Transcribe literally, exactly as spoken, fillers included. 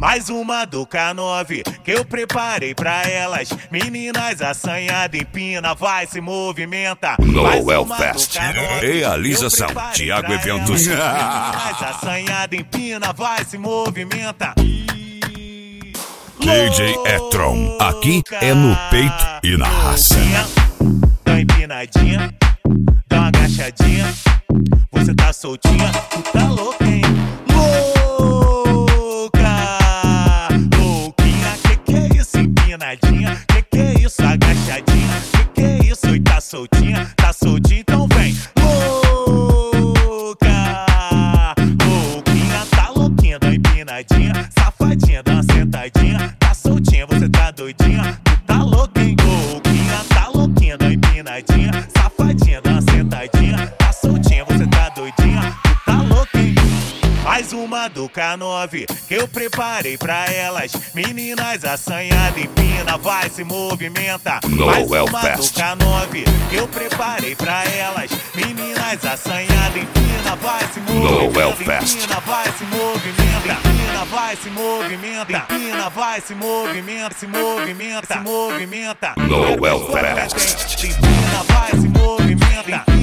Mais uma do K nove que eu preparei pra elas. Meninas assanhadas, empina, vai, se movimenta. Noel Fest. Realização Thiago Eventos. Meninas assanhadas, empina, vai, se movimenta. D J Etron, aqui é no peito e na raça. Dá uma empinadinha, dá uma agachadinha. Você tá soltinha, tu tá louca, hein? Louca, louquinha, que que é isso? Empinadinha, que que é isso? Agachadinha, que que é isso? E tá soltinha, tá soltinha, então vem. Louca, louquinha, tá louquinha, dá uma empinadinha. Safadinha, dá uma sentadinha. Tá soltinha, você tá doidinha, tu tá louca, hein? Louquinha, tá louquinha, dá uma empinadinha. Safadinha, dá uma sentadinha. Tá soltinha, você tá doidinha, tu tá louca, hein? Mais uma do K nove que eu preparei pra elas. Meninas assanhadas, empina, vai, se movimenta. Mais Noel uma Fest. do K nove que eu preparei pra elas. Meninas assanhadas, empina, vai, se movimenta. Noel Fest. Empina, vai, se movimenta. Empina, vai, se movimenta. Empina, vai, se movimenta. Se movimenta, se movimenta. Noel Fest. Empina, vai, se movimenta.